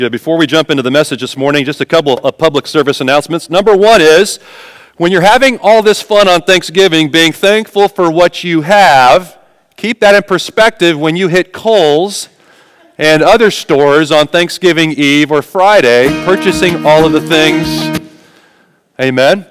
Yeah, before we jump into the message this morning, just a couple of public service announcements. Number one is, when you're having all this fun on Thanksgiving, being thankful for what you have, keep that in perspective when you hit Kohl's and other stores on Thanksgiving Eve or Friday, purchasing all of the things, amen?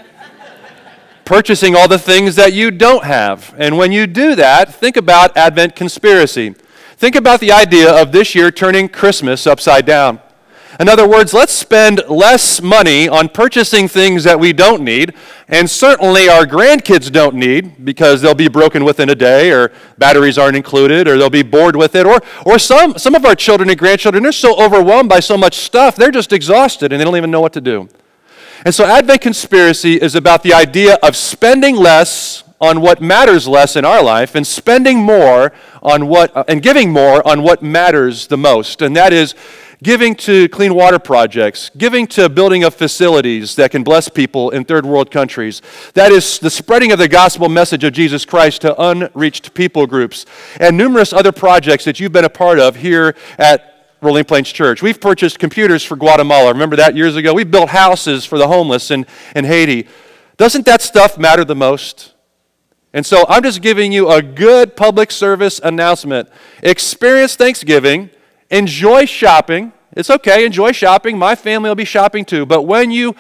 Purchasing all the things that you don't have. And when you do that, think about Advent conspiracy. Think about the idea of this year turning Christmas upside down. In other words, let's spend less money on purchasing things that we don't need, and certainly our grandkids don't need because they'll be broken within a day, or batteries aren't included, or they'll be bored with it, or some of our children and grandchildren, they're so overwhelmed by so much stuff, they're just exhausted and they don't even know what to do. And so Advent conspiracy is about the idea of spending less on what matters less in our life and spending more on and giving more on what matters the most. And that is giving to clean water projects, giving to building of facilities that can bless people in third world countries. That is the spreading of the gospel message of Jesus Christ to unreached people groups, and numerous other projects that you've been a part of here at Rolling Plains Church. We've purchased computers for Guatemala. Remember that years ago? We've built houses for the homeless in Haiti. Doesn't that stuff matter the most? And so I'm just giving you a good public service announcement. Experience Thanksgiving. Enjoy shopping. It's okay, enjoy shopping. My family will be shopping too. But when you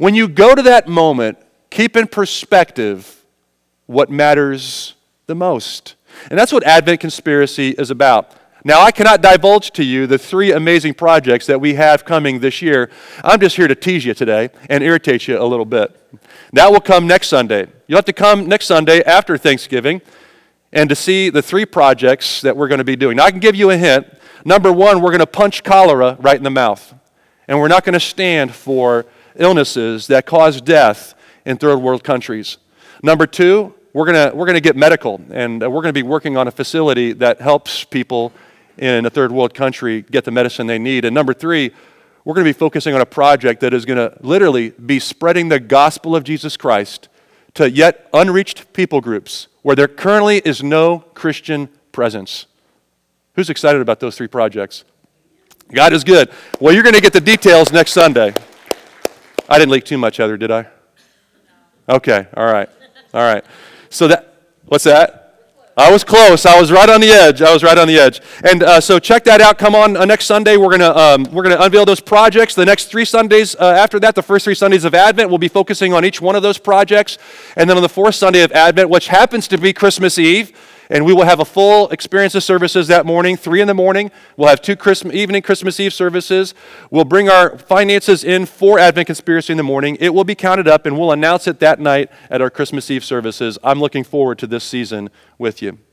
go to that moment, keep in perspective what matters the most. And that's what Advent Conspiracy is about. Now, I cannot divulge to you the 3 amazing projects that we have coming this year. I'm just here to tease you today and irritate you a little bit. That will come next Sunday. You'll have to come next Sunday after Thanksgiving and to see the 3 projects that we're going to be doing. Now, I can give you a hint. Number 1, we're going to punch cholera right in the mouth. And we're not going to stand for illnesses that cause death in third world countries. Number 2, we're going to get medical, and we're going to be working on a facility that helps people in a third world country get the medicine they need. And number 3, we're going to be focusing on a project that is going to literally be spreading the gospel of Jesus Christ to yet unreached people groups where there currently is no Christian presence. Who's excited about those 3 projects? God is good. Well, you're going to get the details next Sunday. I didn't leak too much, Heather, did I? Okay, all right. So what's that? I was close. I was right on the edge. And so check that out. Come on next Sunday. We're gonna unveil those projects. The next 3 Sundays after that, the first 3 Sundays of Advent, we'll be focusing on each one of those projects. And then on the 4th Sunday of Advent, which happens to be Christmas Eve, and we will have a full experience of services that morning, 3 in the morning. We'll have 2 Christmas Eve services. We'll bring our finances in for Advent Conspiracy in the morning. It will be counted up, and we'll announce it that night at our Christmas Eve services. I'm looking forward to this season with you.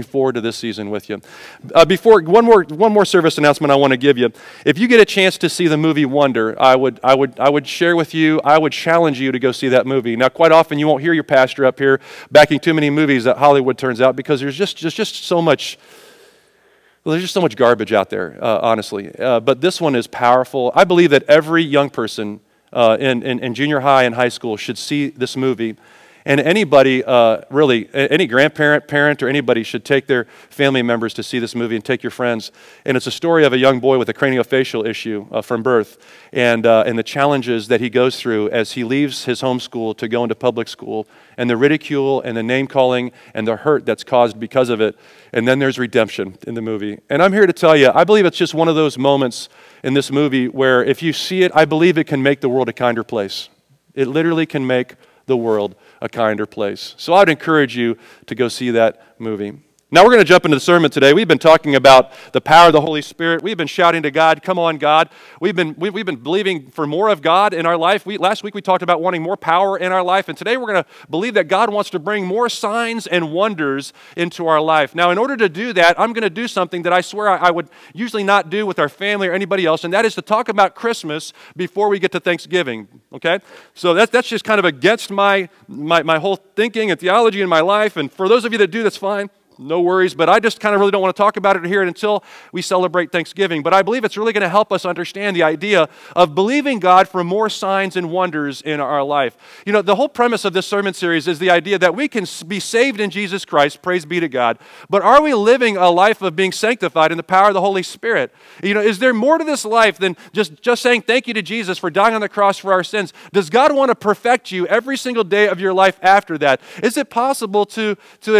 Before one more service announcement I want to give you. If you get a chance to see the movie Wonder, I would share with you, I would challenge you to go see that movie. Now, quite often you won't hear your pastor up here backing too many movies that Hollywood turns out because there's just so much. Well, there's just so much garbage out there, honestly. But this one is powerful. I believe that every young person in junior high and high school should see this movie. And anybody, really, any grandparent, parent, or anybody should take their family members to see this movie and take your friends. And it's a story of a young boy with a craniofacial issue from birth and the challenges that he goes through as he leaves his home school to go into public school, and the ridicule and the name-calling and the hurt that's caused because of it. And then there's redemption in the movie. And I'm here to tell you, I believe it's just one of those moments in this movie where if you see it, I believe it can make the world a kinder place. It literally can make the world a kinder place. So I'd encourage you to go see that movie. Now we're going to jump into the sermon today. We've been talking about the power of the Holy Spirit. We've been shouting to God, come on, God. We've been believing for more of God in our life. Last week we talked about wanting more power in our life, and today we're going to believe that God wants to bring more signs and wonders into our life. Now, in order to do that, I'm going to do something that I swear I would usually not do with our family or anybody else, and that is to talk about Christmas before we get to Thanksgiving, okay? So that's just kind of against my whole thinking and theology in my life, and for those of you that do, that's fine. no worries, but I just kind of really don't want to talk about it here until we celebrate Thanksgiving. But I believe it's really going to help us understand the idea of believing God for more signs and wonders in our life. You know, the whole premise of this sermon series is the idea that we can be saved in Jesus Christ, praise be to God, but are we living a life of being sanctified in the power of the Holy Spirit? You know, is there more to this life than just saying thank you to Jesus for dying on the cross for our sins? Does God want to perfect you every single day of your life after that? Is it possible to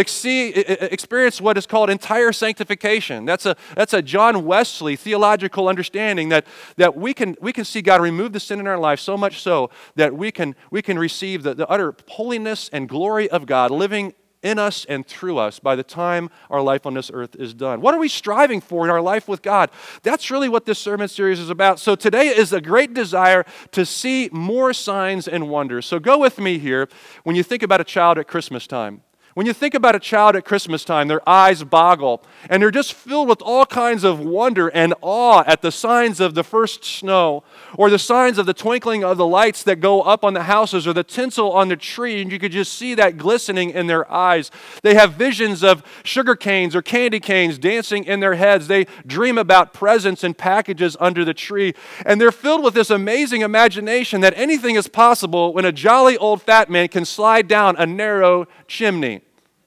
experience what is called entire sanctification? That's a John Wesley theological understanding that we can see God remove the sin in our life so much so that we can receive the utter holiness and glory of God living in us and through us by the time our life on this earth is done. What are we striving for in our life with God? That's really what this sermon series is about. So today is a great desire to see more signs and wonders. So go with me here when you think about a child at Christmas time. When you think about a child at Christmas time, their eyes boggle, and they're just filled with all kinds of wonder and awe at the signs of the first snow, or the signs of the twinkling of the lights that go up on the houses, or the tinsel on the tree, and you could just see that glistening in their eyes. They have visions of sugar canes or candy canes dancing in their heads. They dream about presents and packages under the tree, and they're filled with this amazing imagination that anything is possible when a jolly old fat man can slide down a narrow chimney.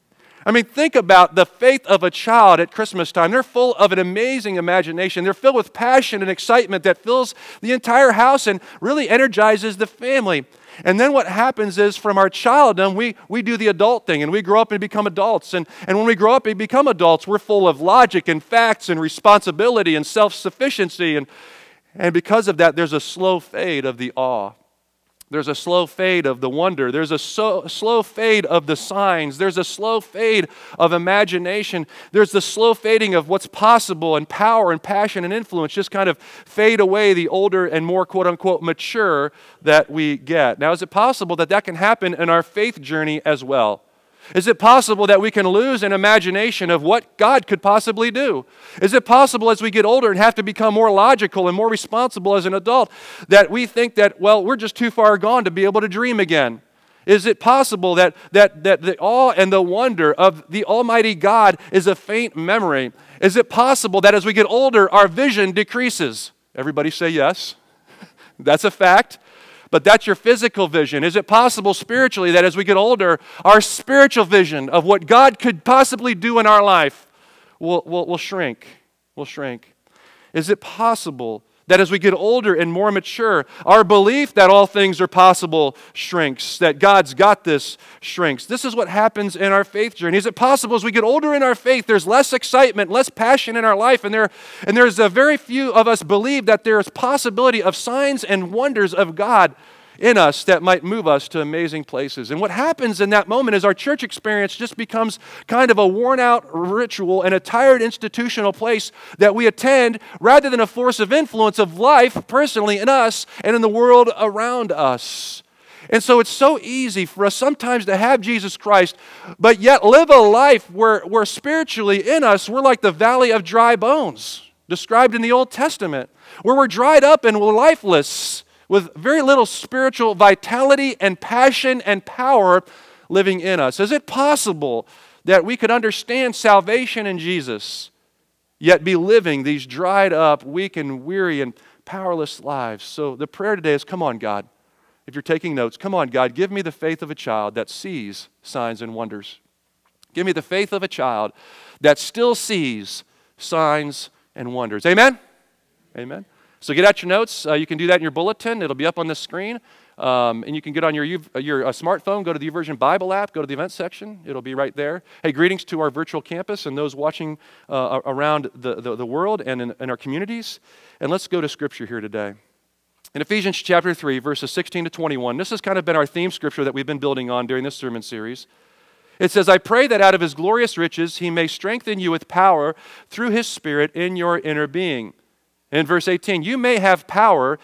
I mean, think about the faith of a child at Christmas time. They're full of an amazing imagination. They're filled with passion and excitement that fills the entire house and really energizes the family. And then what happens is from our childhood, we do the adult thing, and we grow up and become adults. And when we grow up and become adults, we're full of logic and facts and responsibility and self-sufficiency. And because of that, there's a slow fade of the awe. There's a slow fade of the wonder. There's a slow fade of the signs. There's a slow fade of imagination. There's the slow fading of what's possible, and power and passion and influence just kind of fade away the older and more quote-unquote mature that we get. Now, is it possible that that can happen in our faith journey as well? Is it possible that we can lose an imagination of what God could possibly do? Is it possible as we get older and have to become more logical and more responsible as an adult that we think that, well, we're just too far gone to be able to dream again? Is it possible that the awe and the wonder of the Almighty God is a faint memory? Is it possible that as we get older, our vision decreases? Everybody say yes. That's a fact. But that's your physical vision. Is it possible spiritually that as we get older, our spiritual vision of what God could possibly do in our life will shrink? Will shrink. Is it possible that as we get older and more mature, our belief that all things are possible shrinks, that God's got this shrinks? This is what happens in our faith journey. Is it possible as we get older in our faith, there's less excitement, less passion in our life, and there's a very few of us believe that there is possibility of signs and wonders of God in us that might move us to amazing places. And what happens in that moment is our church experience just becomes kind of a worn-out ritual and a tired institutional place that we attend rather than a force of influence of life personally in us and in the world around us. And so it's so easy for us sometimes to have Jesus Christ, but yet live a life where spiritually in us, we're like the valley of dry bones, described in the Old Testament, where we're dried up and we're lifeless, with very little spiritual vitality and passion and power living in us. Is it possible that we could understand salvation in Jesus, yet be living these dried up, weak and weary and powerless lives? So the prayer today is, come on, God. If you're taking notes, come on, God, give me the faith of a child that sees signs and wonders. Give me the faith of a child that still sees signs and wonders. Amen? Amen. So get out your notes. You can do that in your bulletin. It'll be up on the screen. And you can get on your smartphone, go to the YouVersion Bible app, go to the events section. It'll be right there. Hey, greetings to our virtual campus and those watching around the world and in our communities. And let's go to Scripture here today. In Ephesians chapter 3, verses 16 to 21, this has kind of been our theme scripture that we've been building on during this sermon series. It says, I pray that out of His glorious riches He may strengthen you with power through His Spirit in your inner being. In verse 18, that you may have power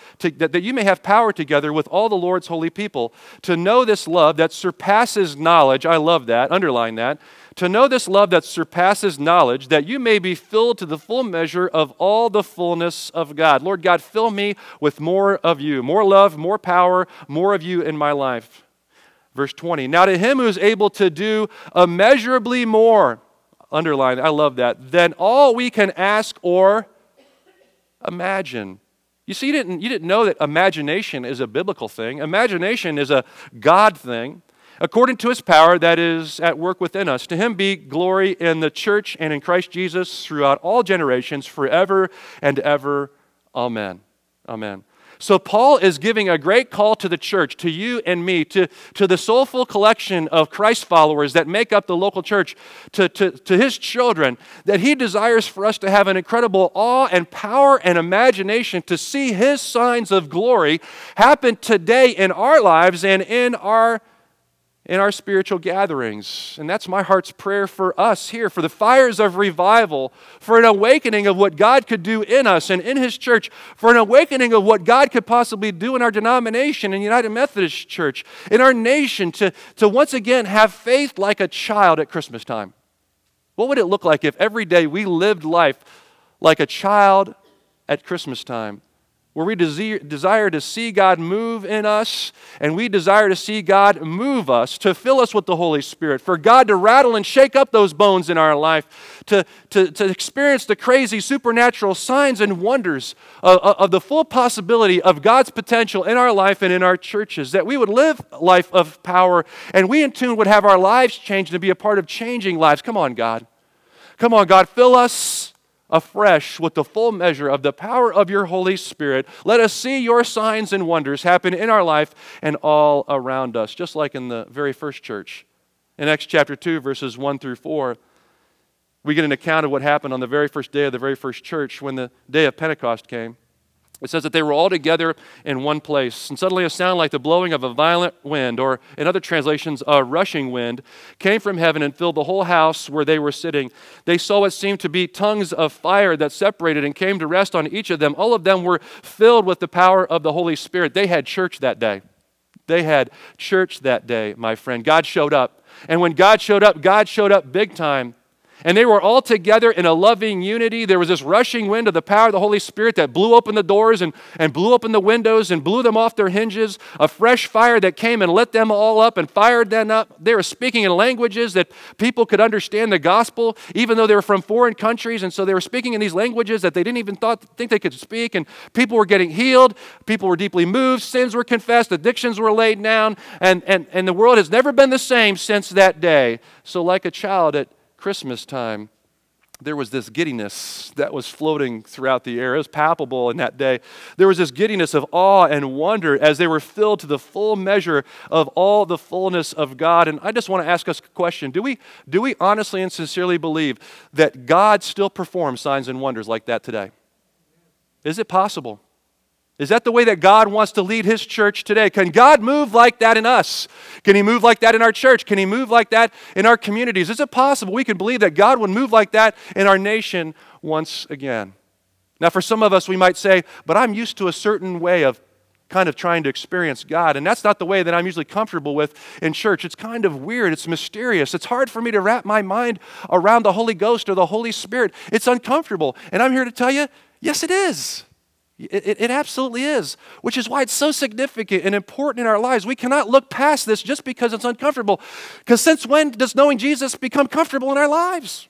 together with all the Lord's holy people to know this love that surpasses knowledge. I love that. Underline that. To know this love that surpasses knowledge, that you may be filled to the full measure of all the fullness of God. Lord God, fill me with more of you, more love, more power, more of you in my life. Verse 20, now to Him who is able to do immeasurably more. underline, I love that, than all we can ask or imagine. You see, you didn't know that imagination is a biblical thing. Imagination is a God thing. According to his power that is at work within us. To him be glory in the church and in Christ Jesus throughout all generations, forever and ever. Amen. Amen. So Paul is giving a great call to the church, to you and me, to the soulful collection of Christ followers that make up the local church, to his children, that he desires for us to have an incredible awe and power and imagination to see his signs of glory happen today in our lives and in our spiritual gatherings. And that's my heart's prayer for us here, for the fires of revival, for an awakening of what God could do in us and in his church, for an awakening of what God could possibly do in our denomination, in United Methodist Church, in our nation, to once again have faith like a child at Christmas time. What would it look like if every day we lived life like a child at Christmas time? Where we desire to see God move in us, and we desire to see God move us, to fill us with the Holy Spirit, for God to rattle and shake up those bones in our life, to experience the crazy supernatural signs and wonders of the full possibility of God's potential in our life and in our churches, that we would live a life of power, and we in turn would have our lives changed and be a part of changing lives. Come on, God. Come on, God. Fill us afresh with the full measure of the power of your Holy Spirit. Let us see your signs and wonders happen in our life and all around us, just like in the very first church. In Acts chapter 2, verses 1 through 4, we get an account of what happened on the very first day of the very first church when the day of Pentecost came. It says that they were all together in one place, and suddenly a sound like the blowing of a violent wind, or in other translations, a rushing wind, came from heaven and filled the whole house where they were sitting. They saw what seemed to be tongues of fire that separated and came to rest on each of them. All of them were filled with the power of the Holy Spirit. They had church that day. They had church that day, my friend. God showed up. And when God showed up big time. And they were all together in a loving unity. There was this rushing wind of the power of the Holy Spirit that blew open the doors and blew open the windows and blew them off their hinges. A fresh fire that came and lit them all up and fired them up. They were speaking in languages that people could understand the gospel, even though they were from foreign countries. And so they were speaking in these languages that they didn't even think they could speak. And people were getting healed. People were deeply moved. Sins were confessed. Addictions were laid down. And the world has never been the same since that day. So like a child at Christmas time, there was this giddiness that was floating throughout the air. It was palpable in that day. There was this giddiness of awe and wonder as they were filled to the full measure of all the fullness of God. And I just want to ask us a question. Do we honestly and sincerely believe that God still performs signs and wonders like that today? Is it possible? Is that the way that God wants to lead his church today? Can God move like that in us? Can he move like that in our church? Can he move like that in our communities? Is it possible we can believe that God would move like that in our nation once again? Now, for some of us, we might say, but I'm used to a certain way of kind of trying to experience God, and that's not the way that I'm usually comfortable with in church. It's kind of weird. It's mysterious. It's hard for me to wrap my mind around the Holy Ghost or the Holy Spirit. It's uncomfortable. And I'm here to tell you, yes, it is. It absolutely is, which is why it's so significant and important in our lives. We cannot look past this just because it's uncomfortable. Because since when does knowing Jesus become comfortable in our lives?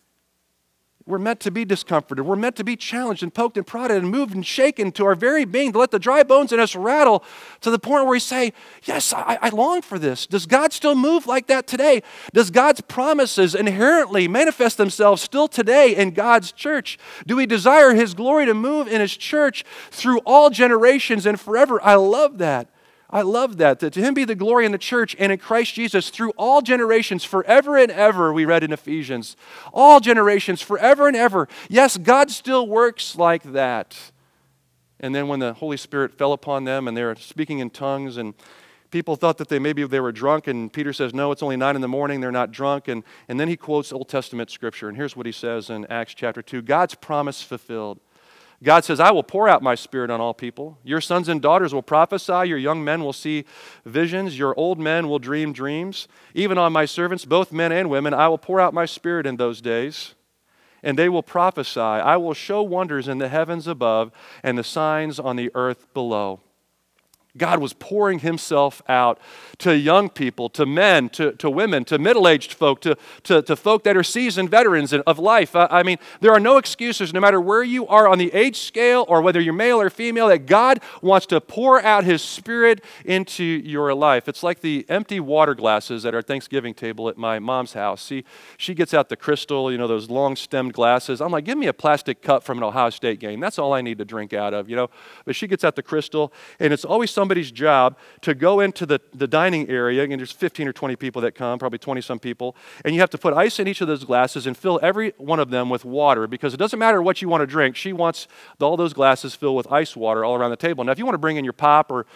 We're meant to be discomforted. We're meant to be challenged and poked and prodded and moved and shaken to our very being, to let the dry bones in us rattle to the point where we say, yes, I long for this. Does God still move like that today? Does God's promises inherently manifest themselves still today in God's church? Do we desire his glory to move in his church through all generations and forever? I love that. I love that. To him be the glory in the church and in Christ Jesus through all generations, forever and ever, we read in Ephesians. All generations, forever and ever. Yes, God still works like that. And then when the Holy Spirit fell upon them and they were speaking in tongues and people thought that maybe they were drunk, and Peter says, no, it's only 9 a.m, they're not drunk. And then he quotes Old Testament scripture. And here's what he says in Acts chapter 2, God's promise fulfilled. God says, I will pour out my spirit on all people. Your sons and daughters will prophesy. Your young men will see visions. Your old men will dream dreams. Even on my servants, both men and women, I will pour out my spirit in those days, and they will prophesy. I will show wonders in the heavens above and the signs on the earth below. God was pouring himself out to young people, to men, to women, to middle-aged folk, to folk that are seasoned veterans of life. I mean, there are no excuses, no matter where you are on the age scale or whether you're male or female, that God wants to pour out his Spirit into your life. It's like the empty water glasses at our Thanksgiving table at my mom's house. See, she gets out the crystal, those long-stemmed glasses. I'm like, give me a plastic cup from an Ohio State game. That's all I need to drink out of, But she gets out the crystal, and it's always somebody's job to go into the dining area, and there's 15 or 20 people that come, probably 20-some people, and you have to put ice in each of those glasses and fill every one of them with water, because it doesn't matter what you want to drink. She wants all those glasses filled with ice water all around the table. Now, if you want to bring in your pop or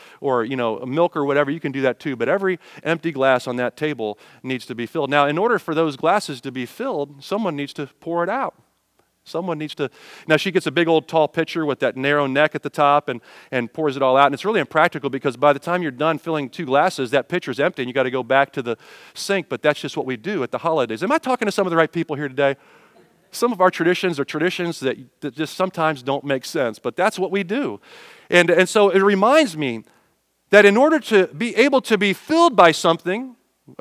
milk or whatever, you can do that too, but every empty glass on that table needs to be filled. Now, in order for those glasses to be filled, someone needs to pour it out. Someone needs to. Now, she gets a big old tall pitcher with that narrow neck at the top and pours it all out. And it's really impractical because by the time you're done filling 2 glasses, that pitcher's empty and you got to go back to the sink. But that's just what we do at the holidays. Am I talking to some of the right people here today? Some of our traditions are traditions that just sometimes don't make sense, but that's what we do. And so it reminds me that in order to be able to be filled by something,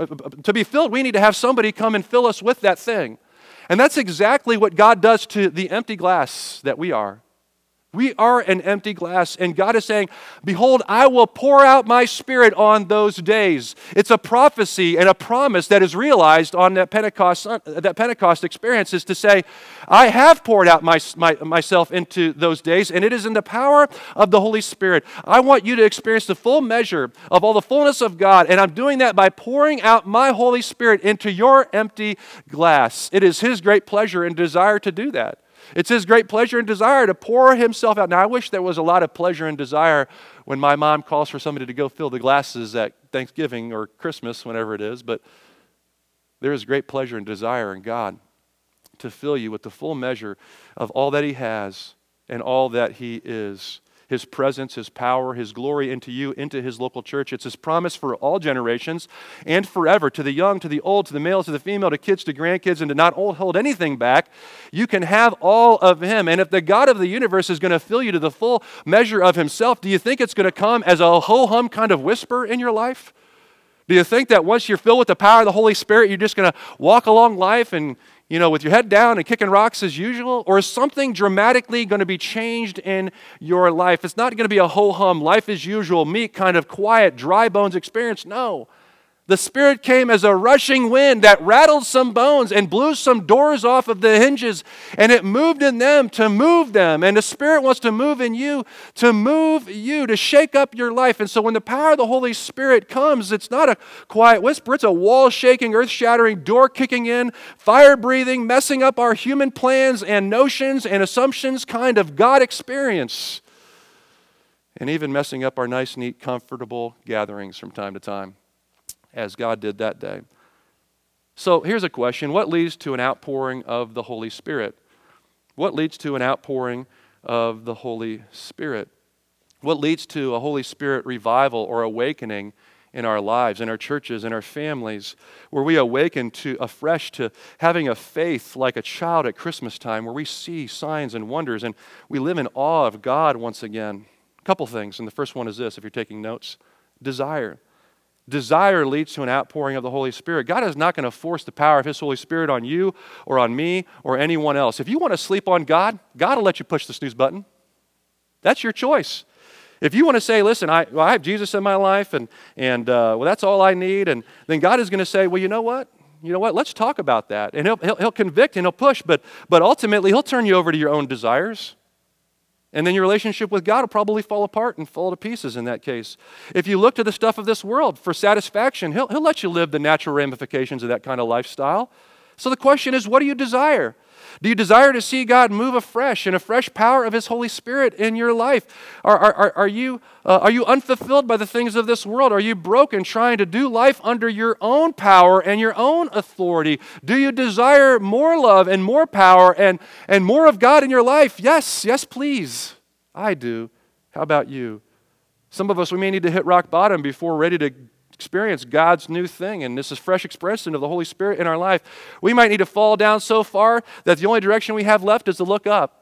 to be filled, we need to have somebody come and fill us with that thing. And that's exactly what God does to the empty glass that we are. We are an empty glass, and God is saying, behold, I will pour out my Spirit on those days. It's a prophecy and a promise that is realized on that Pentecost experience, is to say, I have poured out myself into those days, and it is in the power of the Holy Spirit. I want you to experience the full measure of all the fullness of God, and I'm doing that by pouring out my Holy Spirit into your empty glass. It is his great pleasure and desire to do that. It's his great pleasure and desire to pour himself out. Now, I wish there was a lot of pleasure and desire when my mom calls for somebody to go fill the glasses at Thanksgiving or Christmas, whenever it is, but there is great pleasure and desire in God to fill you with the full measure of all that he has and all that he is. His presence, his power, his glory into you, into his local church. It's his promise for all generations and forever, to the young, to the old, to the male, to the female, to kids, to grandkids, and to not hold anything back. You can have all of him. And if the God of the universe is going to fill you to the full measure of himself, do you think it's going to come as a ho-hum kind of whisper in your life? Do you think that once you're filled with the power of the Holy Spirit, you're just going to walk along life and with your head down and kicking rocks as usual? Or is something dramatically going to be changed in your life? It's not going to be a ho-hum, life as usual, meek, kind of quiet, dry bones experience. No. The Spirit came as a rushing wind that rattled some bones and blew some doors off of the hinges, and it moved in them to move them. And the Spirit wants to move in you, to move you, to shake up your life. And so when the power of the Holy Spirit comes, it's not a quiet whisper. It's a wall-shaking, earth-shattering, door-kicking in, fire-breathing, messing up our human plans and notions and assumptions kind of God experience. And even messing up our nice, neat, comfortable gatherings from time to time, as God did that day. So here's a question. What leads to an outpouring of the Holy Spirit? What leads to an outpouring of the Holy Spirit? What leads to a Holy Spirit revival or awakening in our lives, in our churches, in our families, where we awaken afresh to having a faith like a child at Christmas time, where we see signs and wonders and we live in awe of God once again? A couple things, and the first one is this, if you're taking notes. Desire. Desire leads to an outpouring of the Holy Spirit. God is not going to force the power of his Holy Spirit on you or on me or anyone else. If you want to sleep on God, God will let you push the snooze button. That's your choice. If you want to say, listen, I have Jesus in my life and that's all I need, and then God is going to say, well, you know what? Let's talk about that. And he'll convict and he'll push, but ultimately he'll turn you over to your own desires. And then your relationship with God will probably fall apart and fall to pieces in that case. If you look to the stuff of this world for satisfaction, he'll let you live the natural ramifications of that kind of lifestyle. So the question is, what do you desire? Do you desire to see God move afresh in a fresh power of his Holy Spirit in your life? Are you unfulfilled by the things of this world? Are you broken trying to do life under your own power and your own authority? Do you desire more love and more power and more of God in your life? Yes, please. I do. How about you? Some of us, we may need to hit rock bottom before we're ready to experience God's new thing, and this is fresh expression of the Holy Spirit in our life. We might need to fall down so far that the only direction we have left is to look up.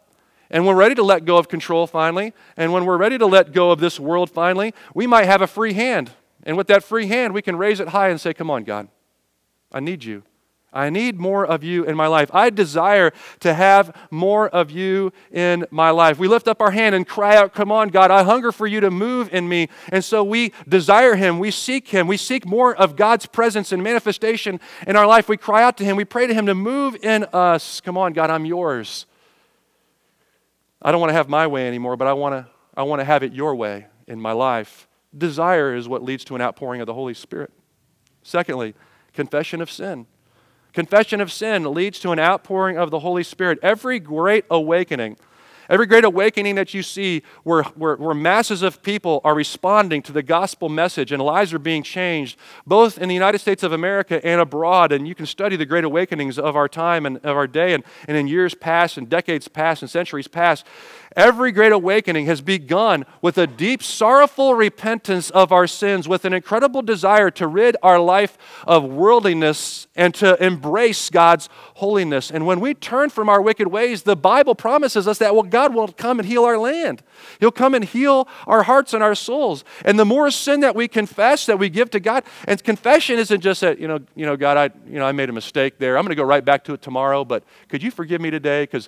and we're ready to let go of control finally, and when we're ready to let go of this world finally, we might have a free hand. And with that free hand, we can raise it high and say, come on, God, I need you. I need more of you in my life. I desire to have more of you in my life. We lift up our hand and cry out, come on, God, I hunger for you to move in me. And so we desire him. We seek more of God's presence and manifestation in our life. We cry out to him. We pray to him to move in us. Come on, God, I'm yours. I don't want to have my way anymore, but I want to have it your way in my life. Desire is what leads to an outpouring of the Holy Spirit. Secondly, confession of sin. Confession of sin leads to an outpouring of the Holy Spirit. Every great awakening that you see where masses of people are responding to the gospel message and lives are being changed, both in the United States of America and abroad, and you can study the great awakenings of our time and of our day and in years past and decades past and centuries past. Every great awakening has begun with a deep, sorrowful repentance of our sins, with an incredible desire to rid our life of worldliness and to embrace God's holiness. And when we turn from our wicked ways, the Bible promises us that God will come and heal our land. He'll come and heal our hearts and our souls. And the more sin that we confess, that we give to God, and confession isn't just that, God, I made a mistake there. I'm going to go right back to it tomorrow, but could you forgive me today? Because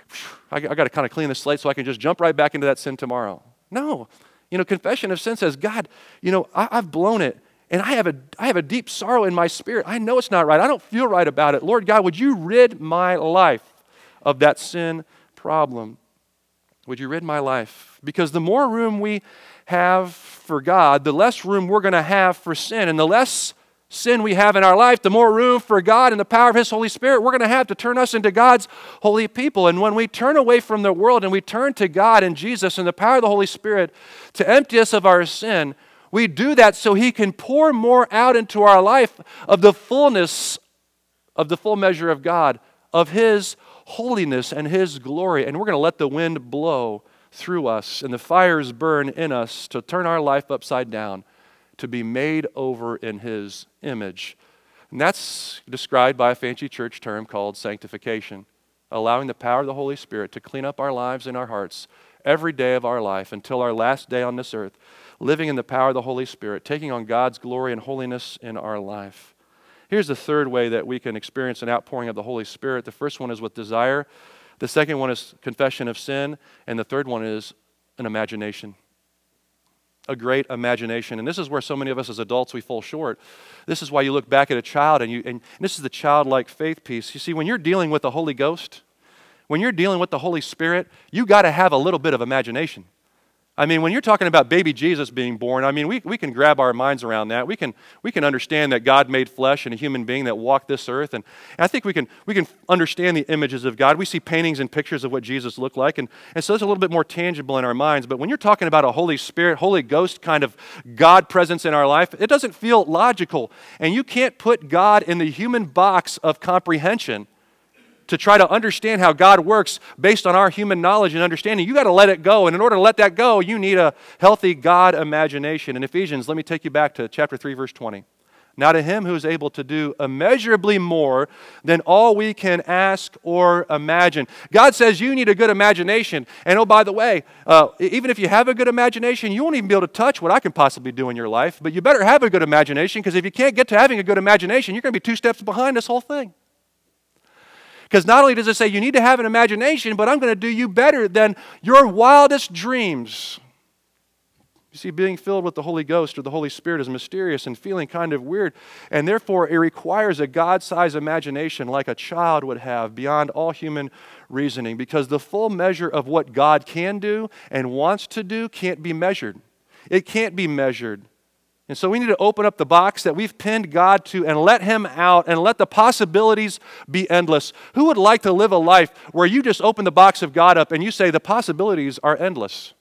I got to kind of clean the slate so I can just jump right back into that sin tomorrow. No. Confession of sin says, God, I've blown it, and I have a deep sorrow in my spirit. I know it's not right. I don't feel right about it. Lord God, would you rid my life of that sin problem? Would you rid my life? Because the more room we have for God, the less room we're going to have for sin, and the less sin we have in our life, the more room for God and the power of his Holy Spirit we're going to have to turn us into God's holy people. And when we turn away from the world and we turn to God and Jesus and the power of the Holy Spirit to empty us of our sin, we do that so he can pour more out into our life of the fullness of the full measure of God, of his holiness and his glory. And we're going to let the wind blow through us and the fires burn in us to turn our life upside down, to be made over in his image. And that's described by a fancy church term called sanctification, allowing the power of the Holy Spirit to clean up our lives and our hearts every day of our life until our last day on this earth, living in the power of the Holy Spirit, taking on God's glory and holiness in our life. Here's the third way that we can experience an outpouring of the Holy Spirit. The first one is with desire. The second one is confession of sin. And the third one is an imagination. A great imagination. And this is where so many of us as adults, we fall short. This is why you look back at a child and this is the childlike faith piece. You see, when you're dealing with the Holy Ghost, when you're dealing with the Holy Spirit, you got to have a little bit of imagination. I mean, when you're talking about baby Jesus being born, I mean, we can grab our minds around that. We can understand that God made flesh and a human being that walked this earth. And I think we can understand the images of God. We see paintings and pictures of what Jesus looked like. And so it's a little bit more tangible in our minds. But when you're talking about a Holy Spirit, Holy Ghost kind of God presence in our life, it doesn't feel logical. And you can't put God in the human box of comprehension to try to understand how God works based on our human knowledge and understanding. You got to let it go. And in order to let that go, you need a healthy God imagination. In Ephesians, let me take you back to chapter 3, verse 20. Now to him who is able to do immeasurably more than all we can ask or imagine. God says you need a good imagination. And oh, by the way, even if you have a good imagination, you won't even be able to touch what I can possibly do in your life. But you better have a good imagination, because if you can't get to having a good imagination, you're going to be 2 steps behind this whole thing. Because not only does it say you need to have an imagination, but I'm going to do you better than your wildest dreams. You see, being filled with the Holy Ghost or the Holy Spirit is mysterious and feeling kind of weird. And therefore, it requires a God-sized imagination like a child would have beyond all human reasoning. Because the full measure of what God can do and wants to do can't be measured. It can't be measured. And so we need to open up the box that we've pinned God to and let him out and let the possibilities be endless. Who would like to live a life where you just open the box of God up and you say the possibilities are endless?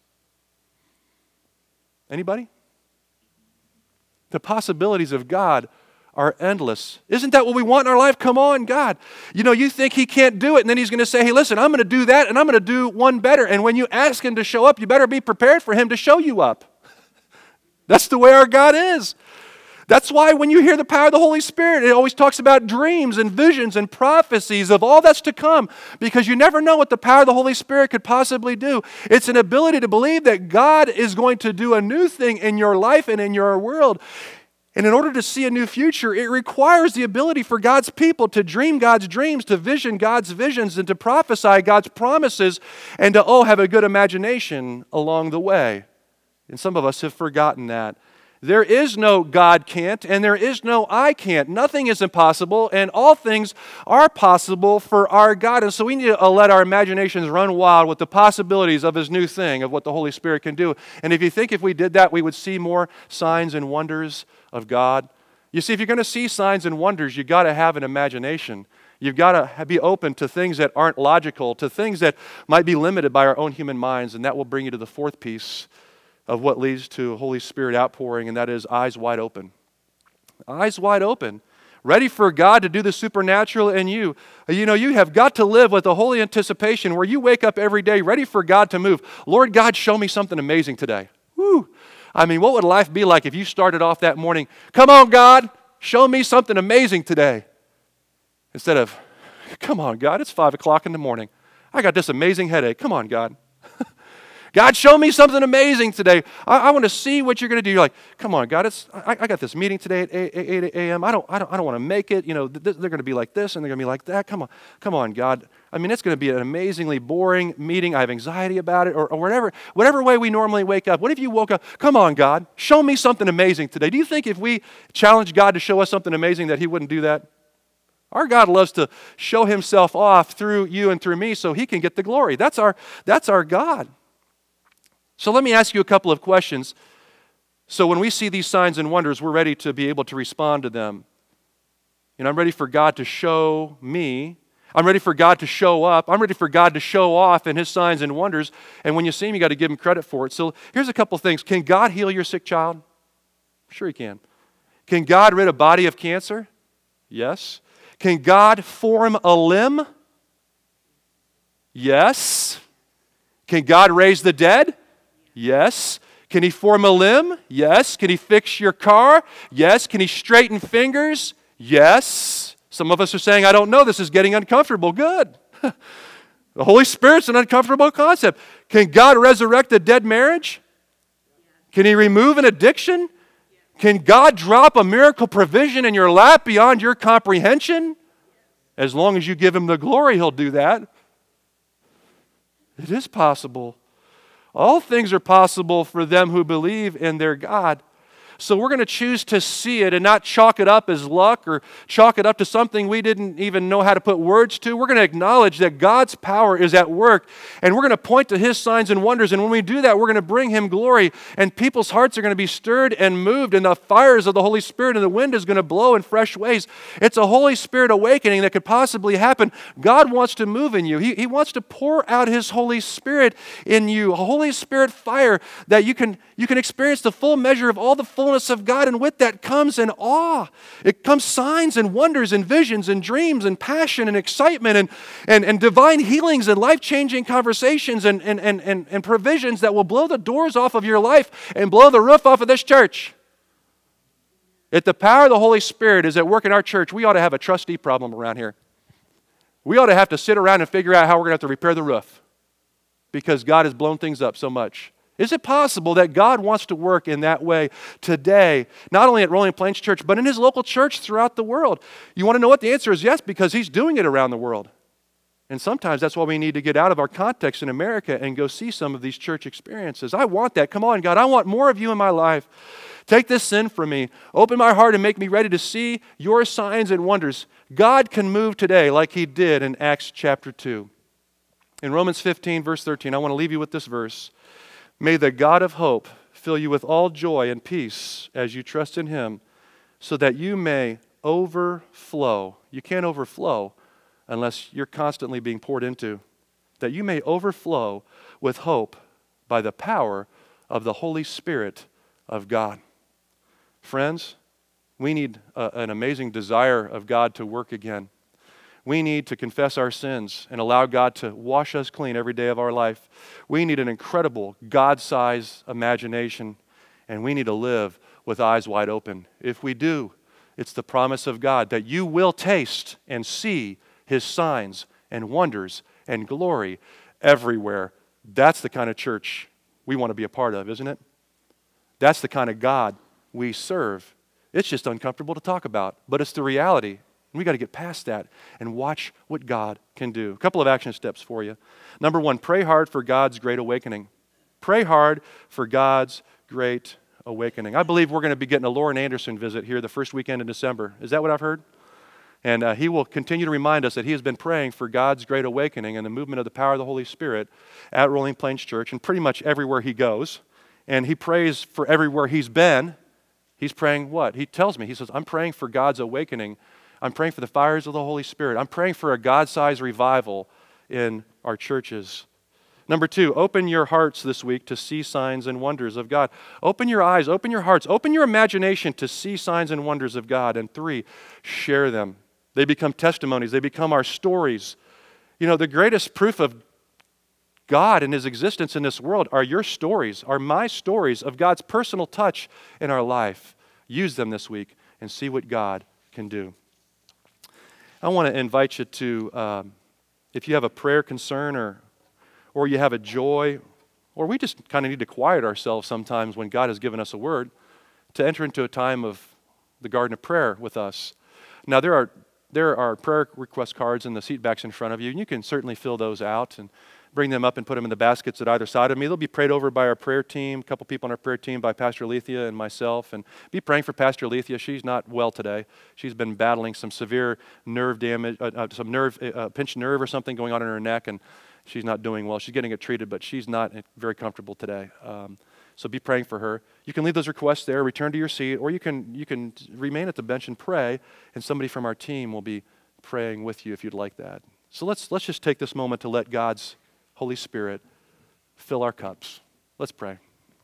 Anybody? The possibilities of God are endless. Isn't that what we want in our life? Come on, God. You think he can't do it, and then he's going to say, hey, listen, I'm going to do that, and I'm going to do one better. And when you ask him to show up, you better be prepared for him to show you up. That's the way our God is. That's why when you hear the power of the Holy Spirit, it always talks about dreams and visions and prophecies of all that's to come, because you never know what the power of the Holy Spirit could possibly do. It's an ability to believe that God is going to do a new thing in your life and in your world. And in order to see a new future, it requires the ability for God's people to dream God's dreams, to vision God's visions, and to prophesy God's promises, and to, have a good imagination along the way. And some of us have forgotten that. There is no God can't, and there is no I can't. Nothing is impossible, and all things are possible for our God. And so we need to let our imaginations run wild with the possibilities of His new thing, of what the Holy Spirit can do. And if we did that, we would see more signs and wonders of God. You see, if you're going to see signs and wonders, you've got to have an imagination. You've got to be open to things that aren't logical, to things that might be limited by our own human minds, and that will bring you to the fourth piece of what leads to Holy Spirit outpouring, and that is eyes wide open. Eyes wide open, ready for God to do the supernatural in you. You have got to live with a holy anticipation where you wake up every day ready for God to move. Lord God, show me something amazing today. Woo! What would life be like if you started off that morning, come on God, show me something amazing today. Instead of, come on God, it's 5 o'clock in the morning. I got this amazing headache. Come on God. God, show me something amazing today. I want to see what you're going to do. You're like, come on, God, I got this meeting today at 8 a.m. I don't want to make it. They're going to be like this and they're going to be like that. Come on, God. It's going to be an amazingly boring meeting. I have anxiety about it, or whatever way we normally wake up. What if you woke up? Come on, God, show me something amazing today. Do you think if we challenge God to show us something amazing that He wouldn't do that? Our God loves to show Himself off through you and through me so He can get the glory. That's our God. So let me ask you a couple of questions. So when we see these signs and wonders, we're ready to be able to respond to them. I'm ready for God to show me. I'm ready for God to show up. I'm ready for God to show off in His signs and wonders. And when you see Him, you got to give Him credit for it. So here's a couple of things. Can God heal your sick child? Sure He can. Can God rid a body of cancer? Yes. Can God form a limb? Yes. Can God raise the dead? Yes. Can He form a limb? Yes. Can He fix your car? Yes. Can He straighten fingers? Yes. Some of us are saying, I don't know, this is getting uncomfortable. Good. The Holy Spirit's an uncomfortable concept. Can God resurrect a dead marriage? Can He remove an addiction? Can God drop a miracle provision in your lap beyond your comprehension? As long as you give Him the glory, He'll do that. It is possible. All things are possible for them who believe in their God. So we're going to choose to see it and not chalk it up as luck or chalk it up to something we didn't even know how to put words to. We're going to acknowledge that God's power is at work, and we're going to point to His signs and wonders. And when we do that, we're going to bring Him glory, and people's hearts are going to be stirred and moved, and the fires of the Holy Spirit and the wind is going to blow in fresh ways. It's a Holy Spirit awakening that could possibly happen. God wants to move in you. He wants to pour out His Holy Spirit in you, a Holy Spirit fire that you can experience the full measure of all the fullness of God, and with that comes an awe. It comes signs and wonders and visions and dreams and passion and excitement and divine healings and life-changing conversations and provisions that will blow the doors off of your life and blow the roof off of this church. If the power of the Holy Spirit is at work in our church, we ought to have a trustee problem around here. We ought to have to sit around and figure out how we're going to have to repair the roof because God has blown things up so much. Is it possible that God wants to work in that way today, not only at Rolling Plains Church, but in His local church throughout the world? You want to know what the answer is? Yes, because He's doing it around the world. And sometimes that's why we need to get out of our context in America and go see some of these church experiences. I want that. Come on, God, I want more of You in my life. Take this sin from me. Open my heart and make me ready to see Your signs and wonders. God can move today like He did in Acts chapter 2. In Romans 15, verse 13, I want to leave you with this verse. May the God of hope fill you with all joy and peace as you trust in Him, so that you may overflow. You can't overflow unless you're constantly being poured into. That you may overflow with hope by the power of the Holy Spirit of God. Friends, we need an amazing desire of God to work again. We need to confess our sins and allow God to wash us clean every day of our life. We need an incredible God-sized imagination, and we need to live with eyes wide open. If we do, it's the promise of God that you will taste and see His signs and wonders and glory everywhere. That's the kind of church we want to be a part of, isn't it? That's the kind of God we serve. It's just uncomfortable to talk about, but it's the reality. We got to get past that and watch what God can do. A couple of action steps for you. Number one, pray hard for God's great awakening. Pray hard for God's great awakening. I believe we're going to be getting a Lauren Anderson visit here the first weekend in December. Is that what I've heard? And he will continue to remind us that he has been praying for God's great awakening and the movement of the power of the Holy Spirit at Rolling Plains Church and pretty much everywhere he goes. And he prays for everywhere he's been. He's praying what? He tells me, he says, I'm praying for God's awakening. I'm praying for the fires of the Holy Spirit. I'm praying for a God-sized revival in our churches. Number two, open your hearts this week to see signs and wonders of God. Open your eyes, open your hearts, open your imagination to see signs and wonders of God. And three, share them. They become testimonies. They become our stories. You know, the greatest proof of God and His existence in this world are your stories, are my stories of God's personal touch in our life. Use them this week and see what God can do. I want to invite you to, if you have a prayer concern or you have a joy, or we just kind of need to quiet ourselves sometimes when God has given us a word, to enter into a time of the garden of prayer with us. Now, there are prayer request cards in the seat backs in front of you, and you can certainly fill those out and bring them up and put them in the baskets at either side of me. They'll be prayed over by our prayer team, a couple people on our prayer team, by Pastor Alethea and myself. And be praying for Pastor Alethea. She's not well today. She's been battling some severe nerve damage, pinched nerve or something going on in her neck, and she's not doing well. She's getting it treated, but she's not very comfortable today. So be praying for her. You can leave those requests there, return to your seat, or you can remain at the bench and pray, and somebody from our team will be praying with you if you'd like that. So let's just take this moment to let God's Holy Spirit fill our cups. Let's pray.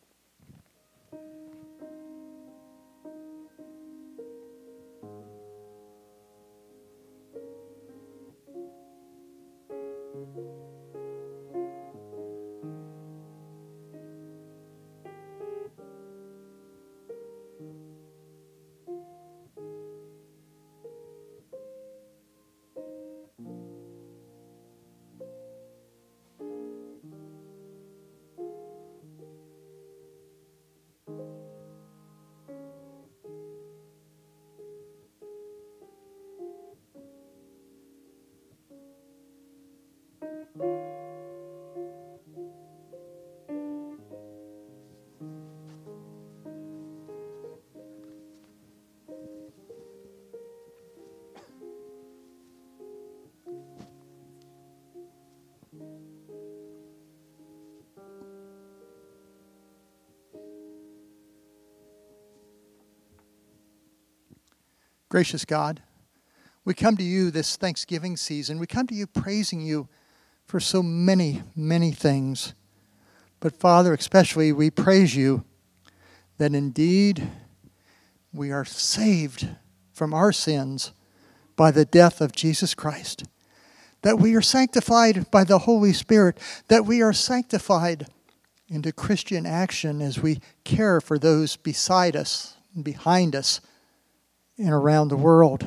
Gracious God, we come to you this Thanksgiving season. We come to you praising you for so many, many things. But Father, especially we praise you that indeed we are saved from our sins by the death of Jesus Christ. That we are sanctified by the Holy Spirit. That we are sanctified into Christian action as we care for those beside us and behind us and around the world.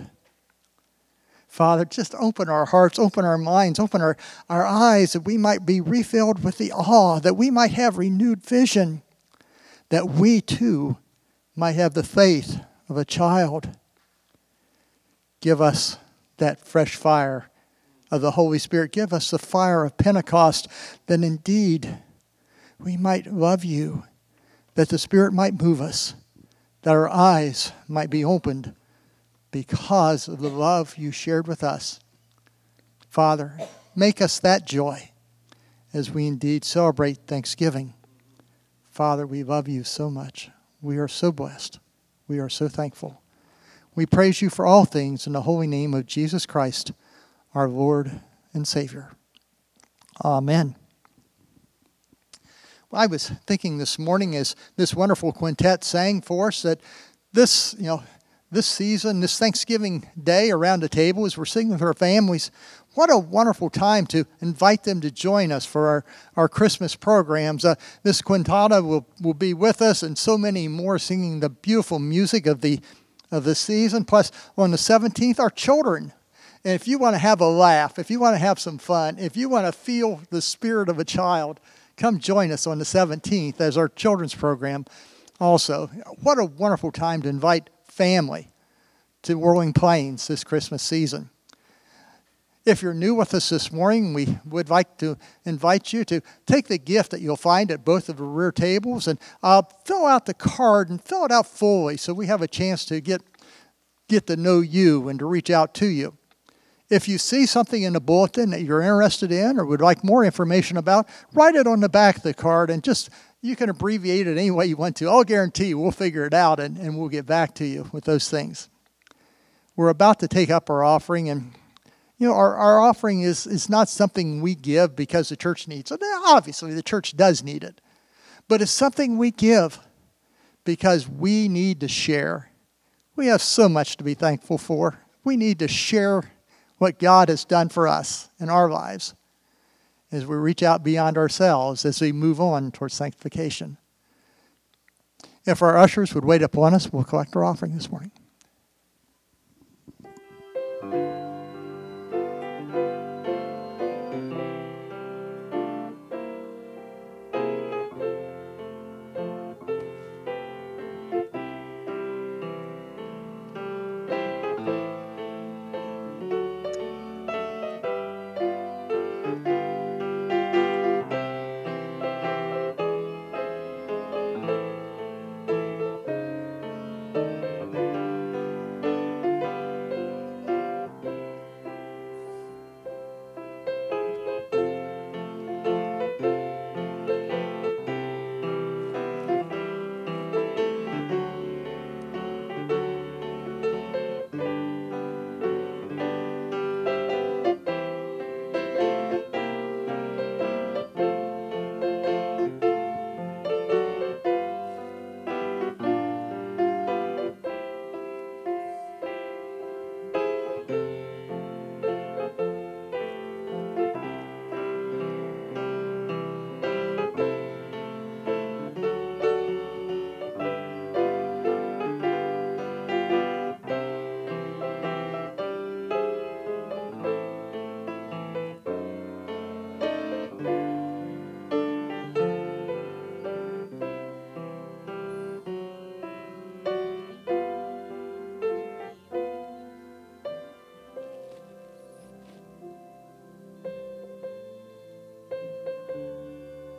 Father, just open our hearts, open our minds, open our eyes, that we might be refilled with the awe, that we might have renewed vision, that we too might have the faith of a child. Give us that fresh fire of the Holy Spirit. Give us the fire of Pentecost, that indeed we might love you, that the Spirit might move us, that our eyes might be opened because of the love you shared with us. Father, make us that joy as we indeed celebrate Thanksgiving. Father, we love you so much. We are so blessed. We are so thankful. We praise you for all things in the holy name of Jesus Christ, our Lord and Savior. Amen. Well, I was thinking this morning as this wonderful quintet sang for us that this season, this Thanksgiving day around the table as we're sitting with our families, what a wonderful time to invite them to join us for our Christmas programs. Miss Quintana will be with us, and so many more singing the beautiful music of the season. Plus, on the 17th, our children. And if you want to have a laugh, if you want to have some fun, if you want to feel the spirit of a child, come join us on the 17th as our children's program also. What a wonderful time to invite family to Whirling Plains this Christmas season. If you're new with us this morning, we would like to invite you to take the gift that you'll find at both of the rear tables and fill out the card and fill it out fully so we have a chance to get to know you and to reach out to you. If you see something in the bulletin that you're interested in or would like more information about, write it on the back of the card and you can abbreviate it any way you want to. I'll guarantee you we'll figure it out and we'll get back to you with those things. We're about to take up our offering, and our offering is not something we give because the church needs it. Obviously, the church does need it. But it's something we give because we need to share. We have so much to be thankful for. We need to share what God has done for us in our lives as we reach out beyond ourselves as we move on towards sanctification. If our ushers would wait upon us, we'll collect our offering this morning.